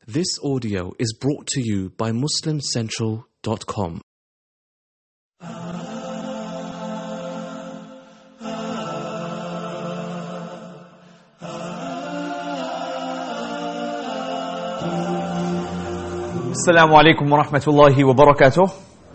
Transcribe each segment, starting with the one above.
This audio is brought to you by MuslimCentral.com. Assalamu alaikum wa rahmatullahi wa barakatuh.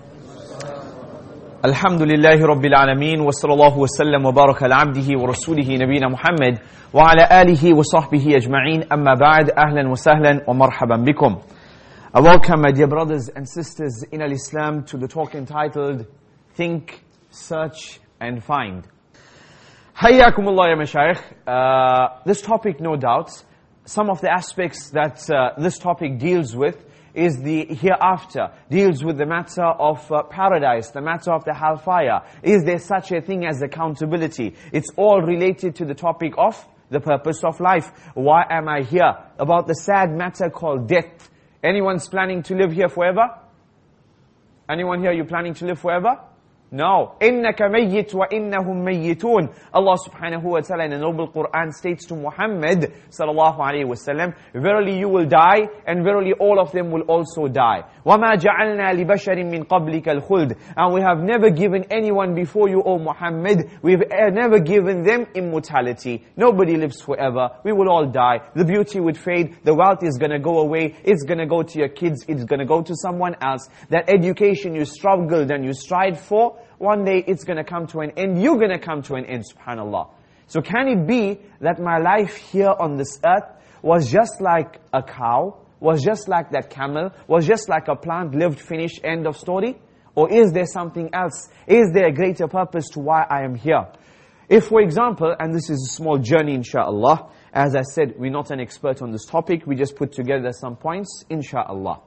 Alhamdulillahi rabbil alameen wa sallallahu wa sallam wa baraka ala abdihi wa rasulihi nabina Muhammad wa ala alihi wa sahbihi ajma'een. Amma ba'd, ahlan wa sahlan wa marhaban bikum. I welcome my dear brothers and sisters in al-Islam to the talk entitled Think, Search and Find. Hayyakumullah ya mashayikh. This topic, no doubt, some of the aspects that this topic deals with is the hereafter, deals with the matter of paradise, the matter of the hellfire. Is there such a thing as accountability? It's all related to the topic of the purpose of life. Why am I here? About the sad matter called death. Anyone's planning to live here forever? Anyone here, you planning to live forever? No. إِنَّكَ مَيِّتُ وَإِنَّهُمْ مَيِّتُونَ. Allah subhanahu wa ta'ala in the noble Quran states to Muhammad sallallahu alayhi wa sallam, verily you will die, and verily all of them will also die. وَمَا جَعَلْنَا لِبَشَرٍ مِّن قَبْلِكَ الْخُلْدِ. And we have never given anyone before you, O Muhammad, we've never given them immortality. Nobody lives forever. We will all die. The beauty would fade. The wealth is going to go away. It's going to go to your kids. It's going to go to someone else. That education you struggled and you strived for, one day it's going to come to an end. You're going to come to an end, subhanAllah. So can it be that my life here on this earth was just like a cow, was just like that camel, was just like a plant, lived, finished, end of story? Or is there something else? Is there a greater purpose to why I am here? If, for example, and this is a small journey, inshaAllah, as I said, we're not an expert on this topic, we just put together some points, inshaAllah.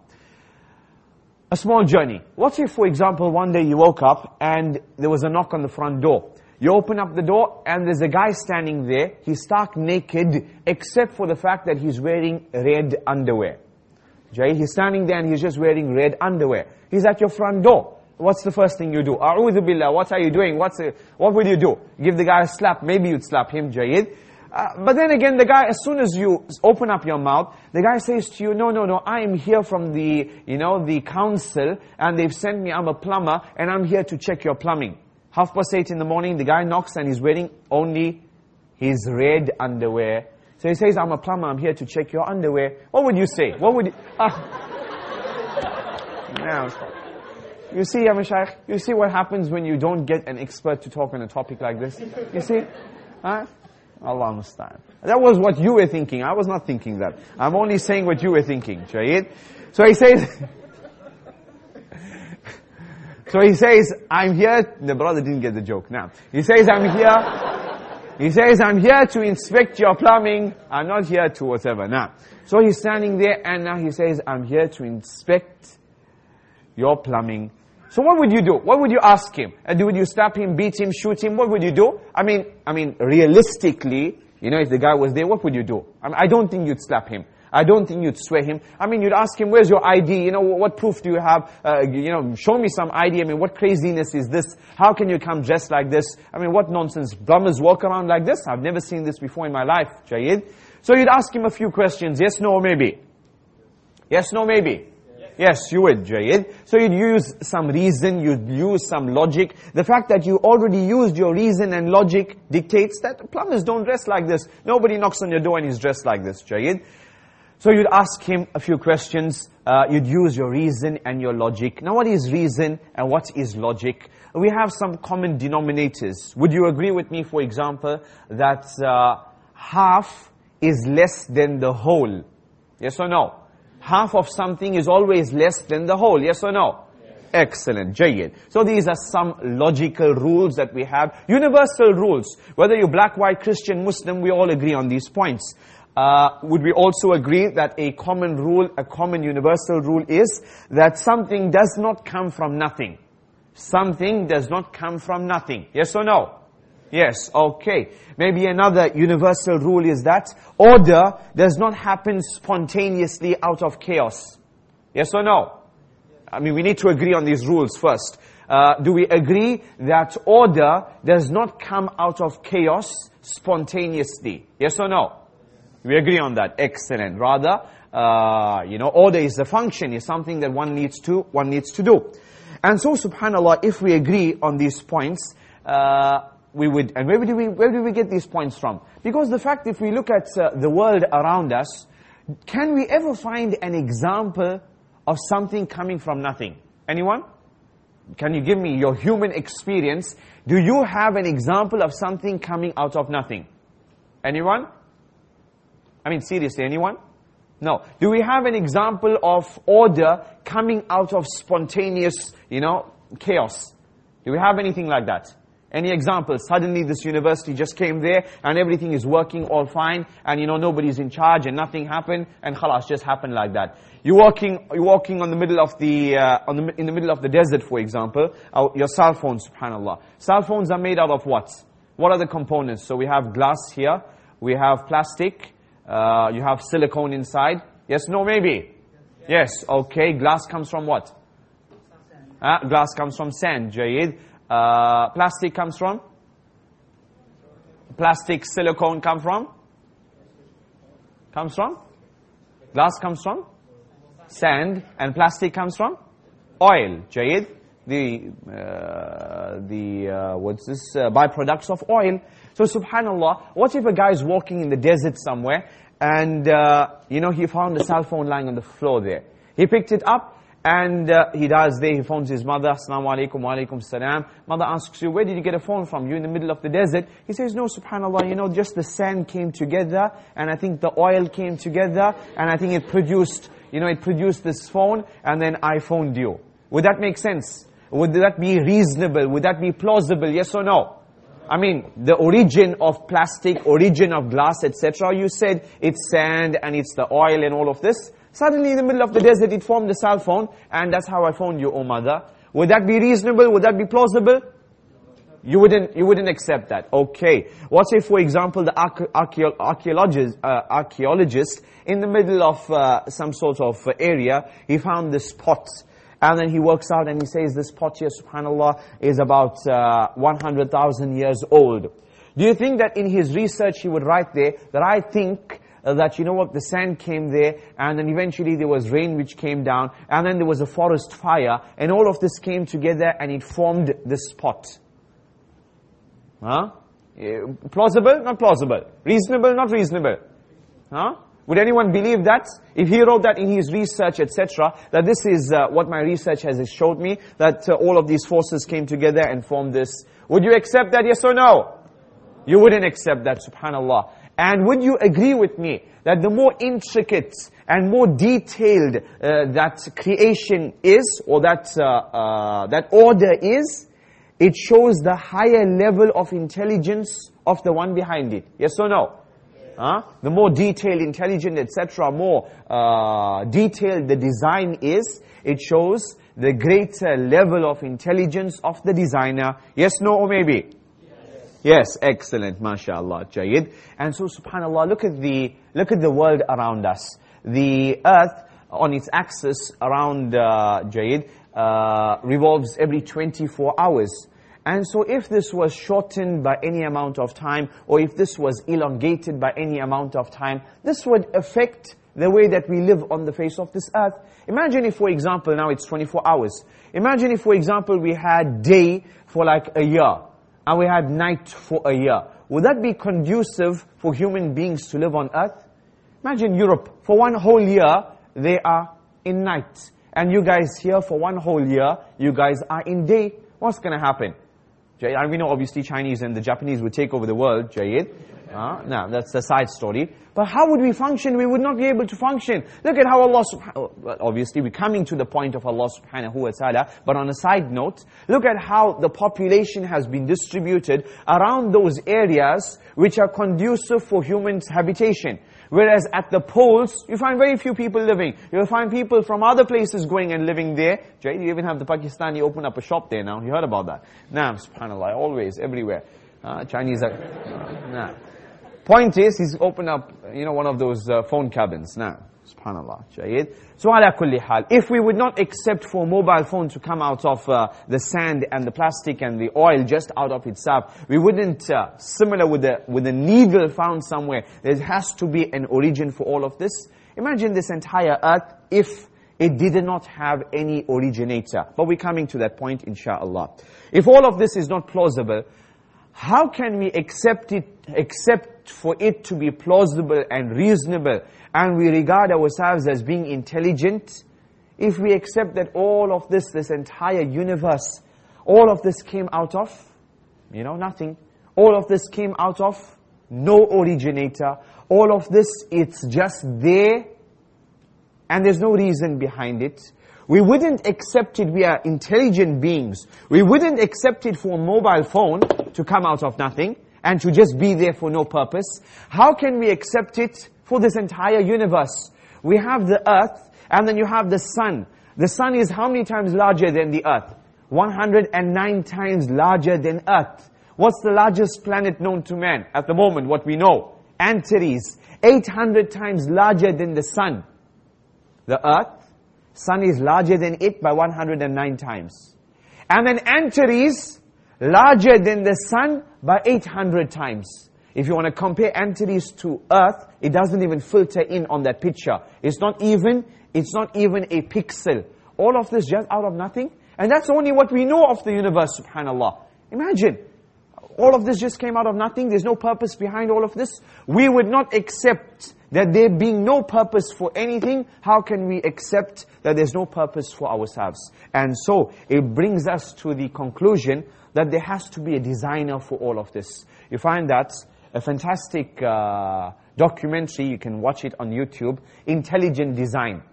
A small journey. What if, for example, one day you woke up and there was a knock on the front door. You open up the door and there's a guy standing there. He's stark naked except for the fact that he's wearing red underwear. Okay? He's standing there and he's just wearing red underwear. He's at your front door. What's the first thing you do? A'udhu billah, what are you doing? What would you do? Give the guy a slap. Maybe you'd slap him, Jayid. But then again, the guy, as soon as you open up your mouth, the guy says to you, no, I am here from the, the council, and they've sent me, I'm a plumber, and I'm here to check your plumbing. 8:30 in the morning, the guy knocks and he's wearing only his red underwear. So he says, I'm a plumber, I'm here to check your underwear. What would you say? What would you... Now, you see, Ya Mashaykh, you see what happens when you don't get an expert to talk on a topic like this? You see? Huh? Allah musta'an. That was what you were thinking. I was not thinking that. I'm only saying what you were thinking, Shaheed. So he says, I'm here. The brother didn't get the joke. Now, he says, I'm here. He says, I'm here to inspect your plumbing. I'm not here to whatever. Now, so he's standing there and now he says, I'm here to inspect your plumbing. So what would you do? What would you ask him? Would you slap him, beat him, shoot him? What would you do? I mean, realistically, if the guy was there, what would you do? I don't think you'd slap him. I don't think you'd swear him. You'd ask him, where's your ID? What proof do you have? Show me some ID. What craziness is this? How can you come dressed like this? What nonsense? Plumbers walk around like this? I've never seen this before in my life, Jayid. So you'd ask him a few questions. Yes, no, maybe. Yes, no, maybe. Yes, you would, Jayid. So you'd use some reason, you'd use some logic. The fact that you already used your reason and logic dictates that plumbers don't dress like this. Nobody knocks on your door and he's dressed like this, Jayid. So you'd ask him a few questions. You'd use your reason and your logic. Now what is reason and what is logic? We have some common denominators. Would you agree with me, for example, that half is less than the whole? Yes or no? Half of something is always less than the whole. Yes or no? Yes. Excellent. Jayyid. So these are some logical rules that we have. Universal rules. Whether you're black, white, Christian, Muslim, we all agree on these points. Would we also agree that a common rule, a common universal rule is that something does not come from nothing? Something does not come from nothing. Yes or no? Yes, okay. Maybe another universal rule is that order does not happen spontaneously out of chaos. Yes or no? We need to agree on these rules first. Do we agree that order does not come out of chaos spontaneously? Yes or no? We agree on that. Excellent. Rather, order is the function, is something that one needs to do. And so, subhanAllah, if we agree on these points, we would, and where do we get these points from? Because the fact, if we look at the world around us, can we ever find an example of something coming from nothing? Anyone? Can you give me your human experience? Do you have an example of something coming out of nothing? Anyone? I mean, seriously, anyone? No. Do we have an example of order coming out of spontaneous, chaos? Do we have anything like that? Any examples? Suddenly this university just came there and everything is working all fine and nobody's in charge and nothing happened and khalas, just happened like that. You're walking on the middle of the in the middle of the desert, for example. Your cell phone, subhanallah. Cell phones are made out of what? What are the components? So we have glass here, we have plastic, you have silicone inside. Yes, no, maybe? Yes, okay. Glass comes from what? Glass comes from sand, Jayyid. Plastic comes from? Plastic, silicone come from? Comes from? Glass comes from? Sand. And plastic comes from? Oil, Jayyid. What's this? Byproducts of oil. So subhanallah, what if a guy is walking in the desert somewhere and, he found a cell phone lying on the floor there. He picked it up and he phones his mother, Assalamu alaikum, wa alaikum salam. Mother asks you, where did you get a phone from? You're in the middle of the desert. He says, no, subhanallah, just the sand came together and I think the oil came together and I think it produced this phone and then I phoned you. Would that make sense? Would that be reasonable? Would that be plausible? Yes or no? I mean, the origin of plastic, origin of glass, etc. You said it's sand and it's the oil and all of this. Suddenly in the middle of the desert it formed a cell phone and that's how I phoned you, oh mother. Would that be reasonable? Would that be plausible? You wouldn't accept that. Okay. What if, for example, the archaeologist in the middle of some sort of area, he found this pot. And then he works out and he says, this pot here, subhanallah, is about 100,000 years old. Do you think that in his research he would write there that I think that, the sand came there and then eventually there was rain which came down and then there was a forest fire and all of this came together and it formed this pot? Huh? Plausible? Not plausible. Reasonable? Not reasonable. Huh? Would anyone believe that? If he wrote that in his research, etc., that this is what my research has showed me, that all of these forces came together and formed this. Would you accept that, yes or no? You wouldn't accept that, subhanallah. And would you agree with me that the more intricate and more detailed that creation is, or that order is, it shows the higher level of intelligence of the one behind it. Yes or no? The more detailed, intelligent, etc., more detailed the design is, it shows the greater level of intelligence of the designer. Yes, no, or maybe? Yes, excellent, mashallah, Jayyid. And so, subhanallah, look at the world around us. The earth on its axis around Jayyid revolves every 24 hours. And so if this was shortened by any amount of time, or if this was elongated by any amount of time, this would affect the way that we live on the face of this earth. Imagine if, for example, now it's 24 hours. Imagine if, for example, we had day for like a year, and we had night for a year. Would that be conducive for human beings to live on earth? Imagine Europe, for one whole year, they are in night. And you guys here, for one whole year, you guys are in day. What's going to happen? And we know obviously Chinese and the Japanese would take over the world, Jayyid. No, that's the side story. But how would we function? We would not be able to function. Look at how Allah subhanahu, obviously we're coming to the point of Allah subhanahu wa ta'ala, but on a side note, look at how the population has been distributed around those areas which are conducive for humans' habitation. Whereas at the poles, you find very few people living. You'll find people from other places going and living there. You even have the Pakistani open up a shop there now. You heard about that? Nah, subhanAllah, always, everywhere. Chinese are... Nah. Point is, he's opened up, one of those phone cabins. Nah, subhanAllah, Jayyid. So ala kulli hal, if we would not accept for a mobile phone to come out of the sand and the plastic and the oil just out of itself, we wouldn't, similar with the needle found somewhere, there has to be an origin for all of this. Imagine this entire earth if it did not have any originator. But we're coming to that point, inshallah. If all of this is not plausible, how can we accept for it to be plausible and reasonable, and we regard ourselves as being intelligent, if we accept that all of this entire universe, all of this came out of, nothing. All of this came out of no originator. All of this, it's just there, and there's no reason behind it. We wouldn't accept it. We are intelligent beings. We wouldn't accept it for a mobile phone to come out of nothing and to just be there for no purpose. How can we accept it for this entire universe? We have the earth, and then you have the sun. The sun is how many times larger than the earth? 109 times larger than earth. What's the largest planet known to man at the moment, what we know? Antares. 800 times larger than the sun. The earth, sun is larger than it by 109 times. And then Antares, larger than the sun by 800 times. If you want to compare Antares to earth, it doesn't even filter in on that picture. It's not even a pixel. All of this just out of nothing. And that's only what we know of the universe, subhanallah. Imagine, all of this just came out of nothing. There's no purpose behind all of this. We would not accept that there being no purpose for anything. How can we accept that there's no purpose for ourselves? And so, it brings us to the conclusion that there has to be a designer for all of this. You find that a fantastic documentary, you can watch it on YouTube, Intelligent Design.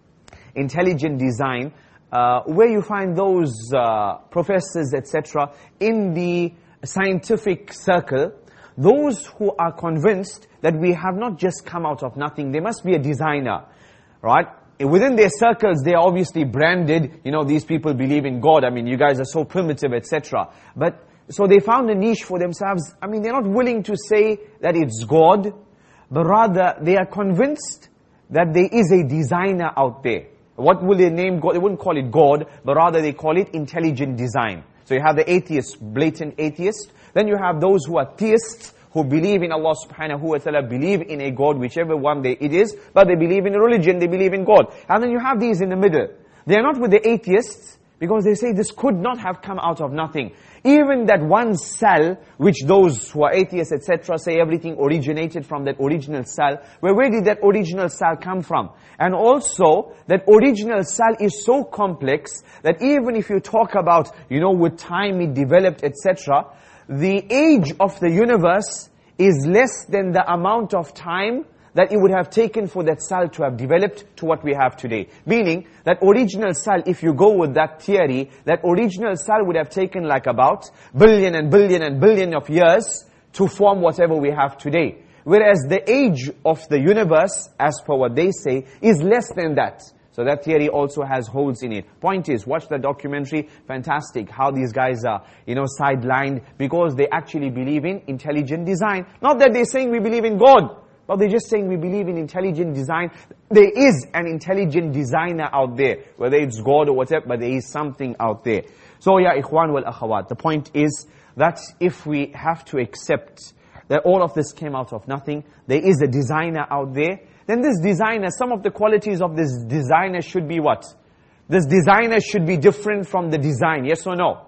Intelligent Design, where you find those professors, etc., in the scientific circle, those who are convinced that we have not just come out of nothing, there must be a designer, right? Within their circles, they are obviously branded, these people believe in God, you guys are so primitive, etc. But, so they found a niche for themselves. They're not willing to say that it's God, but rather they are convinced that there is a designer out there. What will they name God? They wouldn't call it God, but rather they call it intelligent design. So you have the atheist, blatant atheist. Then you have those who are theists, who believe in Allah subhanahu wa ta'ala, believe in a God, whichever one it is, but they believe in a religion, they believe in God. And then you have these in the middle. They are not with the atheists, because they say this could not have come out of nothing. Even that one cell, which those who are atheists, etc., say everything originated from that original cell. Where did that original cell come from? And also, that original cell is so complex that even if you talk about, with time it developed, etc., the age of the universe is less than the amount of time that it would have taken for that cell to have developed to what we have today. Meaning, that original cell, if you go with that theory, that original cell would have taken like about billion and billion and billion of years to form whatever we have today. Whereas the age of the universe, as per what they say, is less than that. So that theory also has holes in it. Point is, watch the documentary, fantastic, how these guys are, sidelined, because they actually believe in intelligent design. Not that they're saying we believe in God, but they're just saying we believe in intelligent design. There is an intelligent designer out there, whether it's God or whatever, but there is something out there. So, ya ikhwan wal akhawat, the point is that if we have to accept that all of this came out of nothing, there is a designer out there, then this designer, some of the qualities of this designer should be what? This designer should be different from the design, yes or no?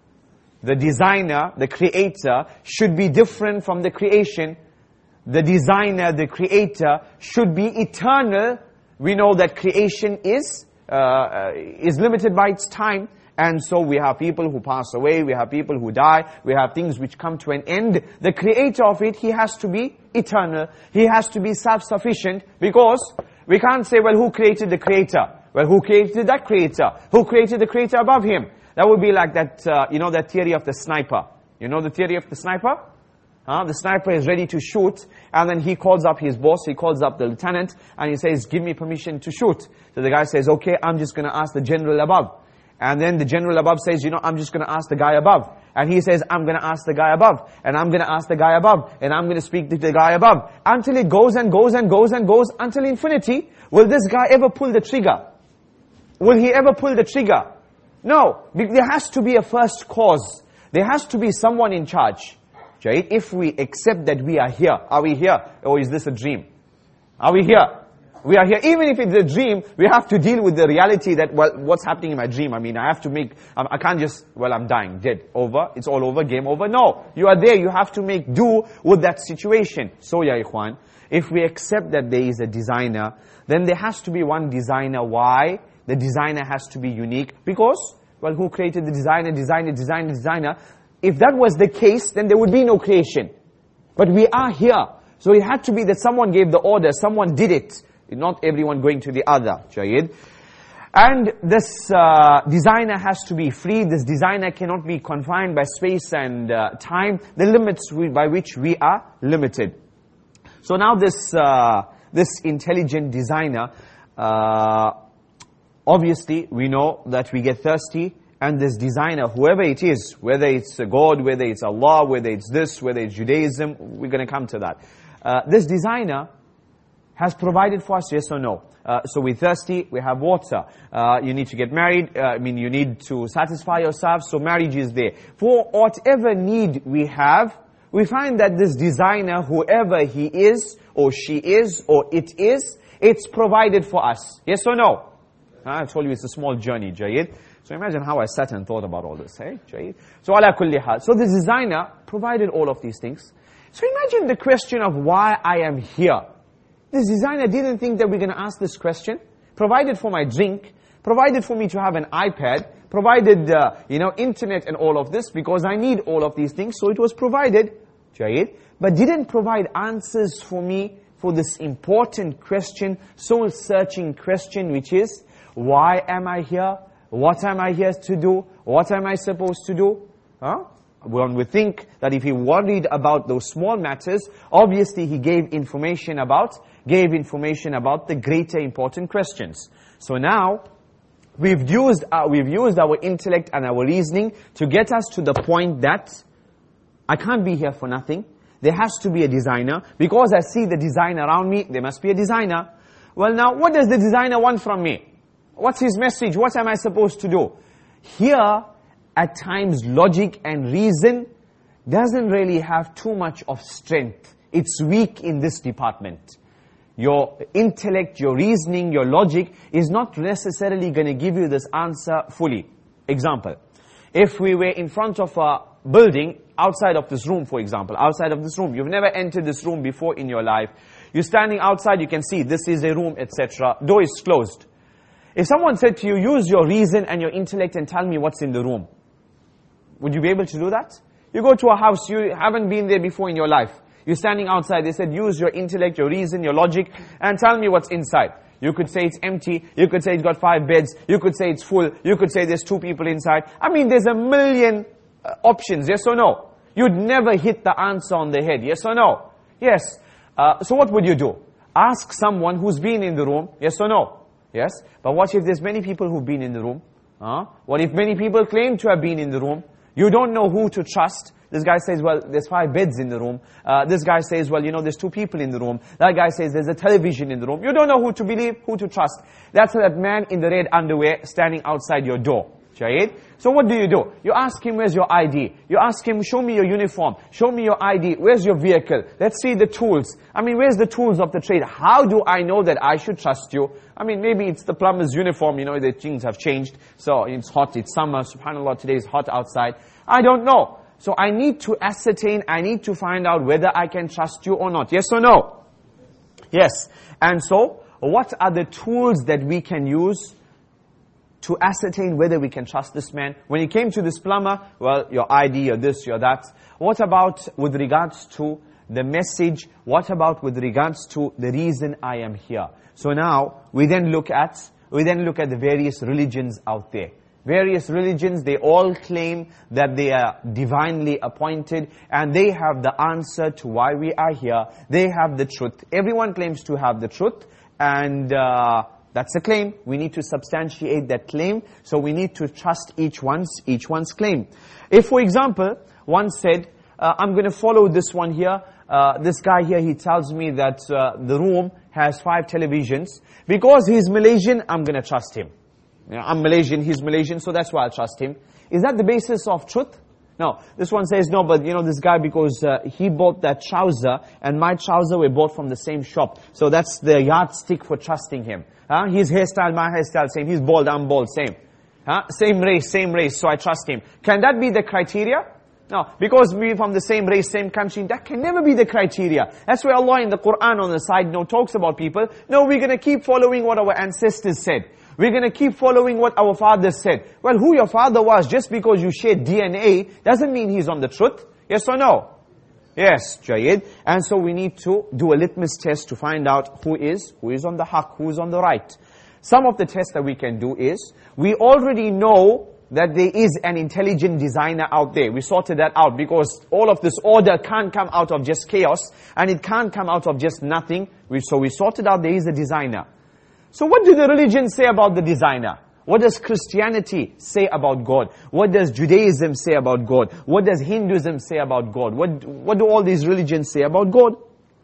The designer, the creator, should be different from the creation. The designer, the creator, should be eternal. We know that creation is limited by its time. And so we have people who pass away, we have people who die, we have things which come to an end. The creator of it, he has to be eternal. He has to be self-sufficient, because we can't say, well, who created the creator? Well, who created that creator? Who created the creator above him? That would be like that, that theory of the sniper. You know the theory of the sniper? The sniper is ready to shoot, and then he calls up his boss, he calls up the lieutenant, and he says, give me permission to shoot. So the guy says, okay, I'm just going to ask the general above. And then the general above says, I'm just going to ask the guy above. And he says, I'm going to ask the guy above. And I'm going to ask the guy above. And I'm going to speak to the guy above. Until it goes and goes and goes and goes until infinity. Will this guy ever pull the trigger? Will he ever pull the trigger? No. There has to be a first cause. There has to be someone in charge. If we accept that we are here, are we here? Or is this a dream? Are we here? We are here. Even if it's a dream, we have to deal with the reality that, well, what's happening in my dream? I mean, I have to I can't just, well, I'm dying, dead, over, it's all over, game over. No, you are there, you have to make do with that situation. So, ya ikhwan, if we accept that there is a designer, then there has to be one designer. Why? The designer has to be unique. Because, well, who created the designer? If that was the case, then there would be no creation. But we are here. So it had to be that someone gave the order, someone did it. Not everyone going to the other. Jayid. And this designer has to be free. This designer cannot be confined by space and time. The limits by which we are limited. So now this intelligent designer, obviously we know that we get thirsty. And this designer, whoever it is, whether it's God, whether it's Allah, whether it's this, whether it's Judaism, we're going to come to that. This designer has provided for us, yes or no? So we're thirsty, we have water. You need to get married, you need to satisfy yourself, so marriage is there. For whatever need we have, we find that this designer, whoever he is, or she is, or it is, it's provided for us. Yes or no? I told you it's a small journey, Jayid. So imagine how I sat and thought about all this, hey, Jayid? So ala kulli hal. So the designer provided all of these things. So imagine the question of why I am here. This designer didn't think that we're going to ask this question. Provided for my drink, provided for me to have an iPad, provided, internet and all of this, because I need all of these things. So it was provided, Jayid, but didn't provide answers for me for this important question, soul-searching question, which is, why am I here? What am I here to do? What am I supposed to do? When we think that if he worried about those small matters, obviously he gave information about the greater important questions. So now, we've used our intellect and our reasoning to get us to the point that I can't be here for nothing. There has to be a designer. Because I see the design around me, there must be a designer. Well now, what does the designer want from me? What's his message? What am I supposed to do? Here, at times, logic and reason doesn't really have too much of strength. It's weak in this department. Your intellect, your reasoning, your logic is not necessarily going to give you this answer fully. Example, if we were in front of a building, outside of this room, for example, outside of this room, you've never entered this room before in your life. You're standing outside, you can see this is a room, etc. Door is closed. If someone said to you, use your reason and your intellect and tell me what's in the room, would you be able to do that? You go to a house, you haven't been there before in your life. You're standing outside, they said, use your intellect, your reason, your logic, and tell me what's inside. You could say it's empty, you could say it's got 5 beds, you could say it's full, you could say there's 2 people inside. There's a million options, yes or no? You'd never hit the answer on the head, yes or no? Yes. So what would you do? Ask someone who's been in the room, yes or no? Yes. But what if there's many people who've been in the room? What if many people claim to have been in the room? You don't know who to trust. This guy says, well, there's 5 beds in the room. This guy says, well, there's 2 people in the room. That guy says, there's a television in the room. You don't know who to believe, who to trust. That's that man in the red underwear standing outside your door. Jayid? So what do? You ask him, where's your ID? You ask him, show me your uniform. Show me your ID. Where's your vehicle? Let's see the tools. Where's the tools of the trade? How do I know that I should trust you? Maybe it's the plumber's uniform, the things have changed. So it's hot, it's summer, subhanAllah, today is hot outside. I don't know. So I need to ascertain, I need to find out whether I can trust you or not. Yes or no? Yes. And so, what are the tools that we can use to ascertain whether we can trust this man? When he came to this plumber, well, your ID, your this, your that. What about with regards to the message? What about with regards to the reason I am here? So now, we then look at the various religions out there. Various religions, they all claim that they are divinely appointed and they have the answer to why we are here. They have the truth. Everyone claims to have the truth, and that's a claim. We need to substantiate that claim, so we need to trust each one's claim. If, for example, one said, I'm going to follow this one here. This guy here, he tells me that the room has 5 televisions. Because he's Malaysian, I'm going to trust him. I'm Malaysian, he's Malaysian, so that's why I'll trust him. Is that the basis of truth? No, this one says, no, but this guy, because he bought that trouser and my trouser were bought from the same shop. So that's the yardstick for trusting him. His hairstyle, my hairstyle, same. He's bald, I'm bald, same. Same race, so I trust him. Can that be the criteria? No, because we're from the same race, same country, that can never be the criteria. That's why Allah in the Quran on the side note talks about people. No, we're going to keep following what our ancestors said. We're going to keep following what our fathers said. Well, who your father was, just because you share DNA, doesn't mean he's on the truth. Yes or no? Yes, Jayyid. And so we need to do a litmus test to find out who is on the haqq, who is on the right. Some of the tests that we can do is, we already know that there is an intelligent designer out there. We sorted that out because all of this order can't come out of just chaos, and it can't come out of just nothing. So we sorted out there is a designer. So what do the religions say about the designer? What does Christianity say about God? What does Judaism say about God? What does Hinduism say about God? What do all these religions say about God?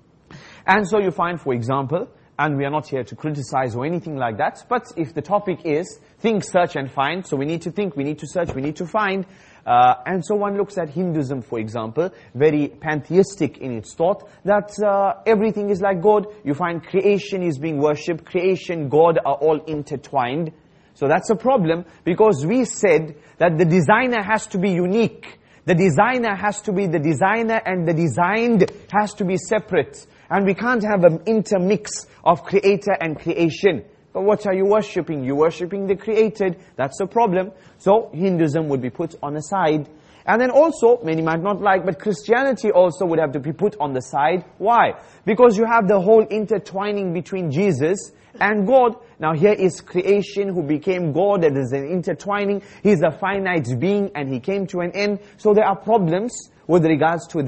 And so you find, for example, and we are not here to criticize or anything like that, but if the topic is think, search and find, so we need to think, we need to search, we need to find, and so one looks at Hinduism, for example, very pantheistic in its thought, that everything is like God. You find creation is being worshipped, creation, God are all intertwined. So that's a problem, because we said that the designer has to be unique. The designer has to be the designer, and the designed has to be separate. And we can't have an intermix of creator and creation. But what are you worshipping? You're worshipping the created. That's a problem. So Hinduism would be put on the side. And then also, many might not like, but Christianity also would have to be put on the side. Why? Because you have the whole intertwining between Jesus and God. Now here is creation who became God, and there's an intertwining. He's a finite being and he came to an end. So there are problems with regards to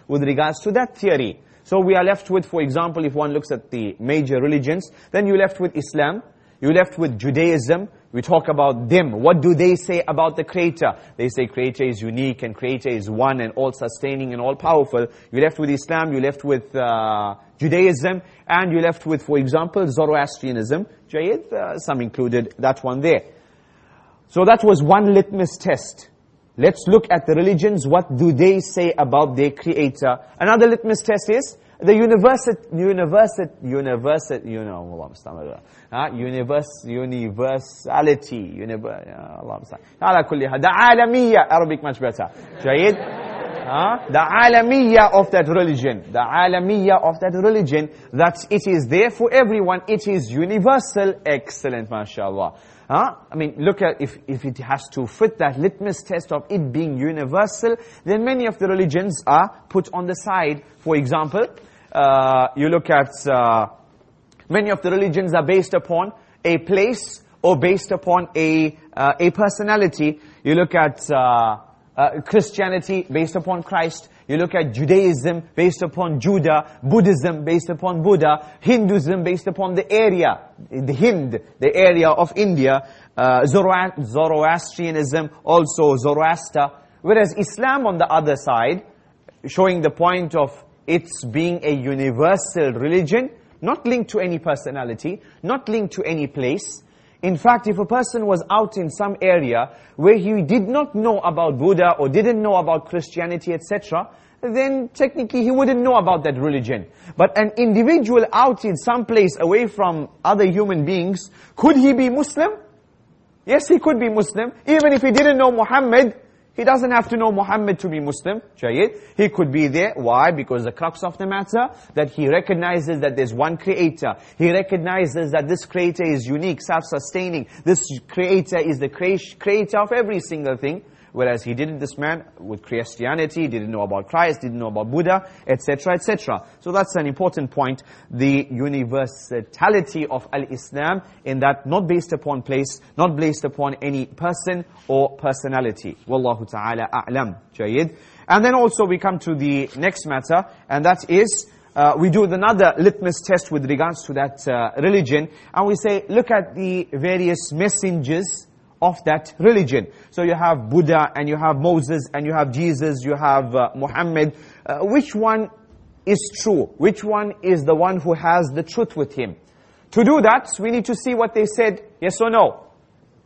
that theory. So we are left with, for example, if one looks at the major religions, then you're left with Islam, you're left with Judaism. We talk about them. What do they say about the Creator? They say Creator is unique and Creator is one and all-sustaining and all-powerful. You're left with Islam, you're left with Judaism, and you're left with, for example, Zoroastrianism. Jayyid, some included that one there. So that was one litmus test. Let's look at the religions. What do they say about their Creator? Another litmus test is the universality, the alamiyya, Arabic much better. Jayyid? The alamiyya of that religion. The alamiyya of that religion, that it is there for everyone. It is universal. Excellent, mashallah. I mean, look at, if it has to fit that litmus test of it being universal, then many of the religions are put on the side. For example, you look at, many of the religions are based upon a place or based upon a personality. You look at Christianity based upon Christ. You look at Judaism based upon Judah, Buddhism based upon Buddha, Hinduism based upon the area, the Hind, the area of India, Zoroastrianism, also Zoroaster. Whereas Islam on the other side, showing the point of its being a universal religion, not linked to any personality, not linked to any place. In fact, if a person was out in some area where he did not know about Buddha or didn't know about Christianity, etc., then technically he wouldn't know about that religion. But an individual out in some place away from other human beings, could he be Muslim? Yes, he could be Muslim. Even if he didn't know Muhammad, he doesn't have to know Muhammad to be Muslim. Jayyid. He could be there. Why? Because the crux of the matter, that he recognizes that there's one Creator. He recognizes that this Creator is unique, self-sustaining. This Creator is the Creator of every single thing. Whereas he didn't, this man, with Christianity, didn't know about Christ, didn't know about Buddha, etc., etc. So that's an important point, the universality of Al-Islam, in that not based upon place, not based upon any person or personality. Wallahu ta'ala a'lam. Jayyid. And then also we come to the next matter, and that is, we do another litmus test with regards to that religion, and we say, look at the various messengers of that religion. So you have Buddha, and you have Moses, and you have Jesus, you have Muhammad. Which one is true? Which one is the one who has the truth with him? To do that, we need to see what they said, yes or no.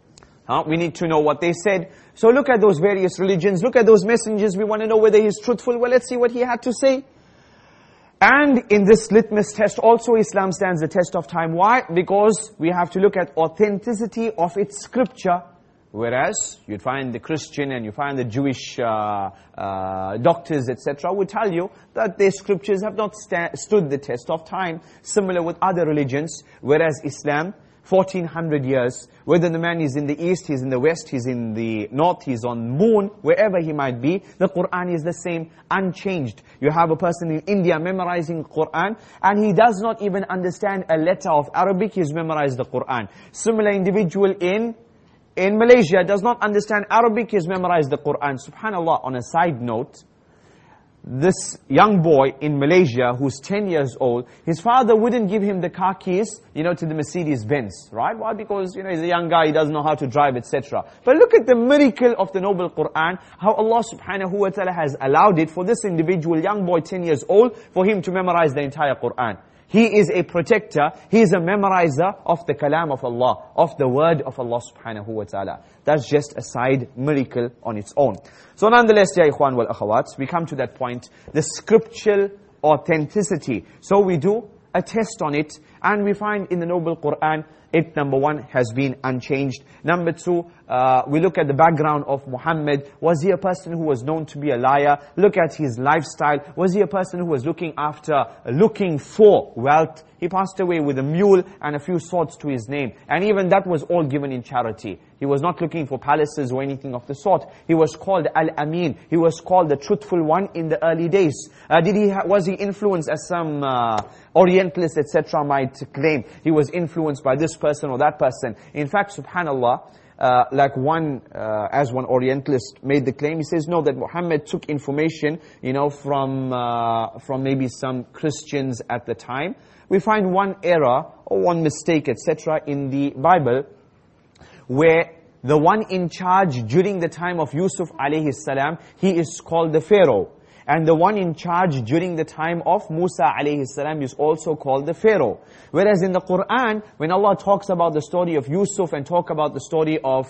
We need to know what they said. So look at those various religions, look at those messengers, we want to know whether he's truthful. Well, let's see what he had to say. And in this litmus test also, Islam stands the test of time. Why? Because we have to look at authenticity of its scripture. Whereas, you'd find the Christian and you find the Jewish doctors, etc., would tell you that their scriptures have not stood the test of time. Similar with other religions. Whereas Islam, 1400 years, whether the man is in the east, he's in the west, he's in the north, he's on moon, wherever he might be, the Qur'an is the same, unchanged. You have a person in India memorizing the Qur'an, and he does not even understand a letter of Arabic, he's memorized the Qur'an. Similar individual in Malaysia does not understand Arabic, he's memorized the Qur'an. SubhanAllah, on a side note, this young boy in Malaysia who's 10 years old, his father wouldn't give him the car keys, to the Mercedes-Benz, right? Why? Because, he's a young guy, he doesn't know how to drive, etc. But look at the miracle of the noble Qur'an, how Allah subhanahu wa ta'ala has allowed it for this individual, young boy, 10 years old, for him to memorize the entire Qur'an. He is a protector, he is a memorizer of the kalam of Allah, of the word of Allah subhanahu wa ta'ala. That's just a side miracle on its own. So nonetheless, ya ikhwan wal akhawat, we come to that point, the scriptural authenticity. So we do a test on it, and we find in the noble Qur'an, it, number one, has been unchanged. Number two, we look at the background of Muhammad. Was he a person who was known to be a liar? Look at his lifestyle. Was he a person who was looking for wealth? He passed away with a mule and a few swords to his name. And even that was all given in charity. He was not looking for palaces or anything of the sort. He was called Al-Amin. He was called the truthful one in the early days. Was he influenced, as some Orientalists, etc. might claim? He was influenced by this person or that person. In fact, subhanallah, as one Orientalist made the claim, he says, no, that Muhammad took information, from maybe some Christians at the time. We find one error or one mistake, etc. in the Bible, where the one in charge during the time of Yusuf alayhi salam, he is called the Pharaoh. And the one in charge during the time of Musa alayhi salam is also called the Pharaoh. Whereas in the Qur'an, when Allah talks about the story of Yusuf and talk about the story of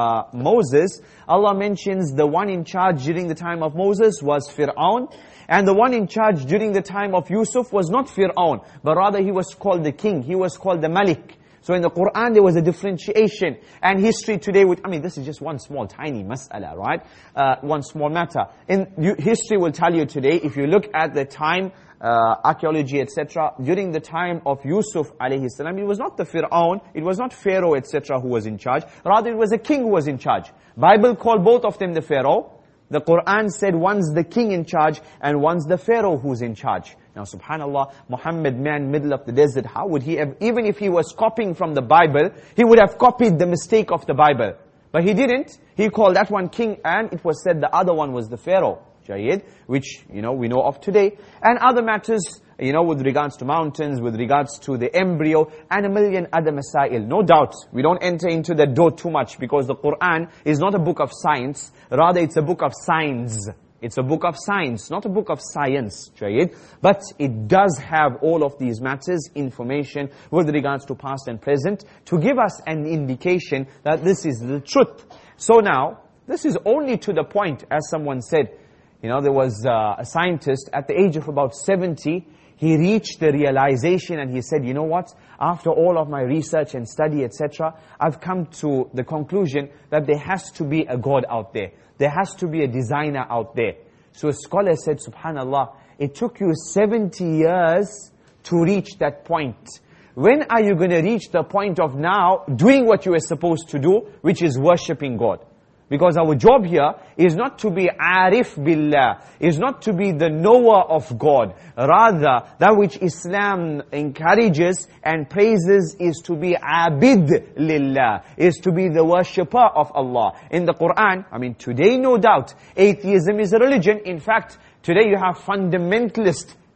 Moses, Allah mentions the one in charge during the time of Moses was Fir'aun. And the one in charge during the time of Yusuf was not Fir'aun, but rather he was called the king, he was called the Malik. So in the Qur'an there was a differentiation. And history today this is just one small tiny mas'ala, right? One small matter. History will tell you today, if you look at the time, archaeology, etc., during the time of Yusuf alayhi salam, it was not the Fir'aun, it was not Pharaoh, etc. who was in charge. Rather it was a king who was in charge. Bible called both of them the Pharaoh. The Qur'an said one's the king in charge and one's the Pharaoh who's in charge. Now subhanallah, Muhammad, man, middle of the desert, how would he have, even if he was copying from the Bible, he would have copied the mistake of the Bible. But he didn't. He called that one king, and it was said the other one was the Pharaoh, Jayyid, which, we know of today. And other matters, with regards to mountains, with regards to the embryo, and a million other masail. No doubt, we don't enter into that door too much, because the Qur'an is not a book of science, rather it's a book of signs. It's a book of science, not a book of science, Jayyid. But it does have all of these matters, information with regards to past and present, to give us an indication that this is the truth. So now, this is only to the point, as someone said, there was a scientist at the age of about 70, he reached the realization and he said, you know what, after all of my research and study, etc., I've come to the conclusion that there has to be a God out there. There has to be a designer out there. So a scholar said, subhanallah, it took you 70 years to reach that point. When are you going to reach the point of now doing what you were supposed to do, which is worshipping God? Because our job here is not to be arif billah, is not to be the knower of God. Rather, that which Islam encourages and praises is to be abid lillah, is to be the worshipper of Allah. In the Qur'an, today no doubt, atheism is a religion. In fact, today you have fundamentalist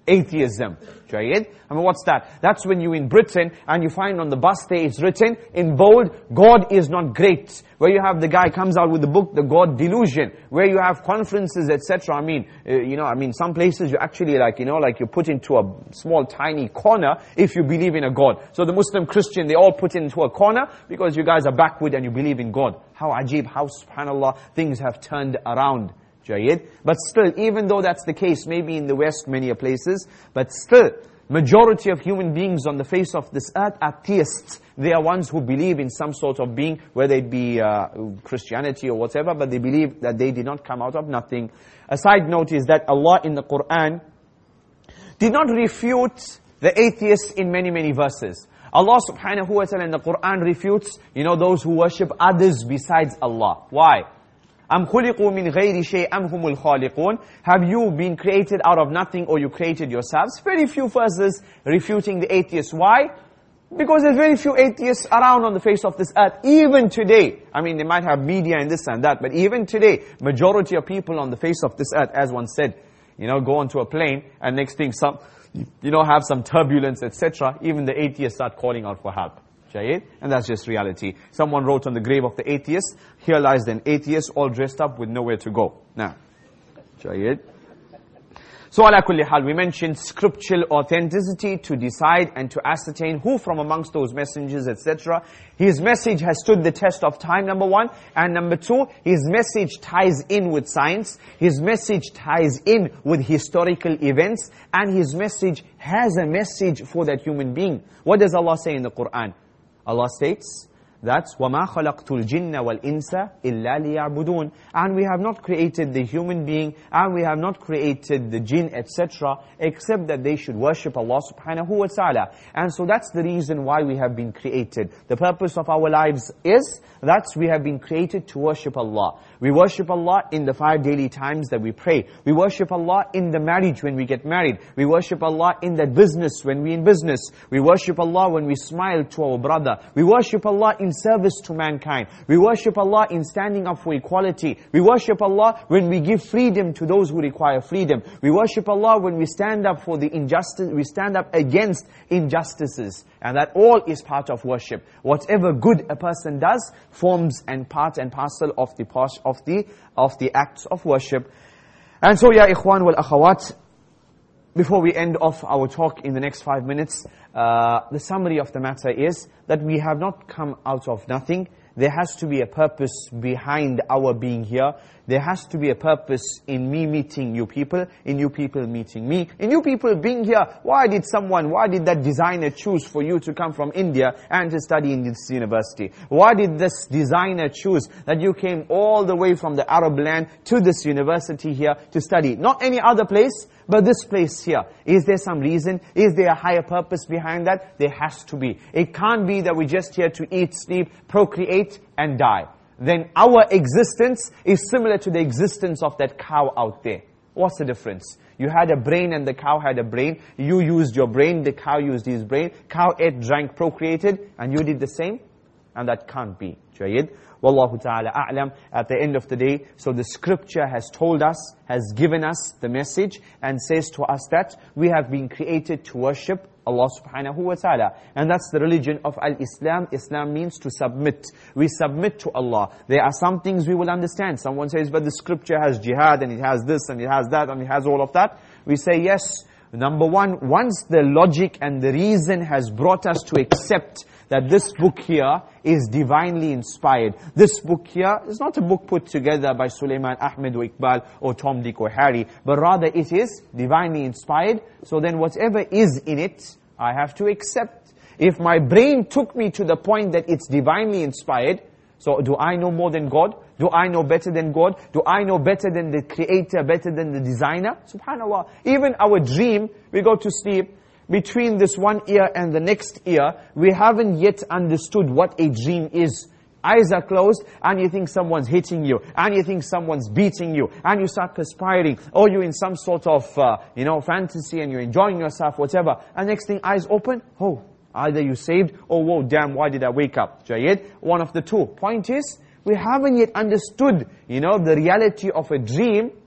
atheism. Jayed? I mean, what's that? That's when you're in Britain and you find on the bus there it's written in bold, God is not great. Where you have the guy comes out with the book, The God Delusion. Where you have conferences, etc. I mean, some places you actually like you're put into a small tiny corner if you believe in a God. So the Muslim, Christian, they all put into a corner because you guys are backward and you believe in God. How ajib, how subhanallah, things have turned around. Jayed. But still, even though that's the case, maybe in the West, many places, but still, majority of human beings on the face of this earth are theists. They are ones who believe in some sort of being, whether it be Christianity or whatever, but they believe that they did not come out of nothing. A side note is that Allah in the Quran did not refute the atheists in many, many verses. Allah subhanahu wa ta'ala in the Quran refutes, those who worship others besides Allah. Why? أَمْ خُلِقُوا مِنْ غَيْرِ شَيْءٍ أَمْ هُمُ الْخَالِقُونَ. Have you been created out of nothing or you created yourselves? Very few verses refuting the atheists. Why? Because there's very few atheists around on the face of this earth. Even today, I mean, they might have media and this and that, but even today, majority of people on the face of this earth, as one said, go onto a plane and next thing, have some turbulence, etc. Even the atheists start calling out for help. And that's just reality. Someone wrote on the grave of the atheist, here lies an atheist all dressed up with nowhere to go. Now, so ala kulli hal, we mentioned scriptural authenticity to decide and to ascertain who from amongst those messengers, etc. His message has stood the test of time, number one. And number two, his message ties in with science. His message ties in with historical events. And his message has a message for that human being. What does Allah say in the Quran? Allah states that وَمَا خَلَقْتُ الْجِنَّ وَالْإِنسَ إِلَّا لِيَعْبُدُونَ. And we have not created the human being, and we have not created the jinn, etc., except that they should worship Allah subhanahu wa ta'ala. And so that's the reason why we have been created. The purpose of our lives is that we have been created to worship Allah. We worship Allah in the 5 daily times that we pray. We worship Allah in the marriage when we get married. We worship Allah in that business when we're in business. We worship Allah when we smile to our brother. We worship Allah in service to mankind. We worship Allah in standing up for equality. We worship Allah when we give freedom to those who require freedom. We worship Allah when we stand up for the injustice, we stand up against injustices. And that all is part of worship. Whatever good a person does forms and part and parcel of the acts of worship. And so, ya ikhwan wal akhawat, before we end off our talk in the next 5 minutes, the summary of the matter is that we have not come out of nothing. There has to be a purpose behind our being here. There has to be a purpose in me meeting you people, in you people meeting me, in you people being here. Why did that designer choose for you to come from India and to study in this university? Why did this designer choose that you came all the way from the Arab land to this university here to study? Not any other place, but this place here. Is there some reason? Is there a higher purpose behind that? There has to be. It can't be that we're just here to eat, sleep, procreate, and die. Then our existence is similar to the existence of that cow out there. What's the difference? You had a brain and the cow had a brain. You used your brain, the cow used his brain. Cow ate, drank, procreated, and you did the same? And that can't be. Jayyid. Wallahu ta'ala a'lam. At the end of the day, so the scripture has told us, has given us the message, and says to us that we have been created to worship Allah subhanahu wa ta'ala. And that's the religion of Al-Islam. Islam means to submit. We submit to Allah. There are some things we will understand. Someone says, but the scripture has jihad, and it has this, and it has that, and it has all of that. We say, yes. Number one, once the logic and the reason has brought us to accept that this book here is divinely inspired. This book here is not a book put together by Sulaiman Ahmed or Iqbal or Tom, Dick or Harry, but rather it is divinely inspired. So then whatever is in it, I have to accept. If my brain took me to the point that it's divinely inspired, so do I know more than God? Do I know better than God? Do I know better than the creator, better than the designer? SubhanAllah. Even our dream, we go to sleep, between this one ear and the next ear, we haven't yet understood what a dream is. Eyes are closed, and you think someone's hitting you, and you think someone's beating you, and you start perspiring, or you're in some sort of, fantasy, and you're enjoying yourself, whatever. And next thing, eyes open, oh, either you saved, or whoa, damn, why did I wake up? Jayyid, one of the two. Point is, we haven't yet understood, the reality of a dream,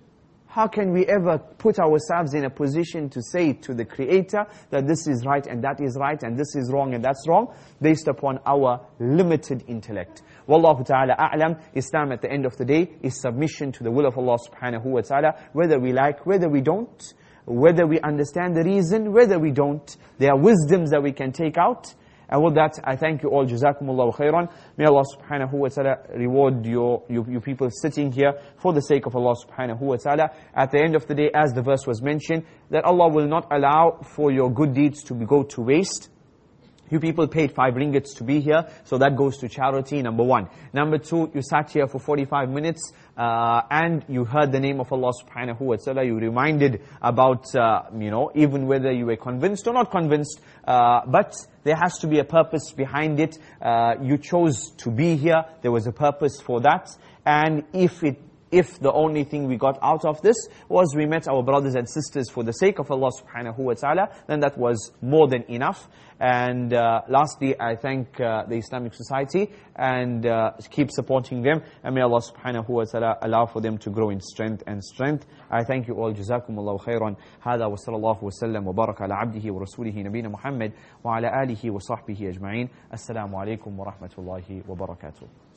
How can we ever put ourselves in a position to say to the Creator that this is right and that is right and this is wrong and that's wrong, based upon our limited intellect? Wallahu ta'ala a'lam. Islam at the end of the day is submission to the will of Allah subhanahu wa ta'ala, whether we like, whether we don't, whether we understand the reason, whether we don't. There are wisdoms that we can take out. And with that, I thank you all. Jazakumullahu khairan. May Allah subhanahu wa ta'ala reward you people sitting here for the sake of Allah subhanahu wa ta'ala. At the end of the day, as the verse was mentioned, that Allah will not allow for your good deeds to go to waste. You people paid 5 ringgits to be here, so that goes to charity, number 1. Number 2, you sat here for 45 minutes and you heard the name of Allah subhanahu wa ta'ala. You reminded about, even whether you were convinced or not convinced, but there has to be a purpose behind it. You chose to be here, there was a purpose for that. And if the only thing we got out of this was we met our brothers and sisters for the sake of Allah subhanahu wa ta'ala, then that was more than enough. And lastly, I thank the Islamic Society and keep supporting them. And may Allah subhanahu wa ta'ala allow for them to grow in strength and strength. I thank you all. Jazakumullahu khairan. هذا وصلى الله وسلم وبارك على عبده ورسوله نبينا محمد وعلى آله وصحبه أجمعين. السلام عليكم ورحمة الله وبركاته.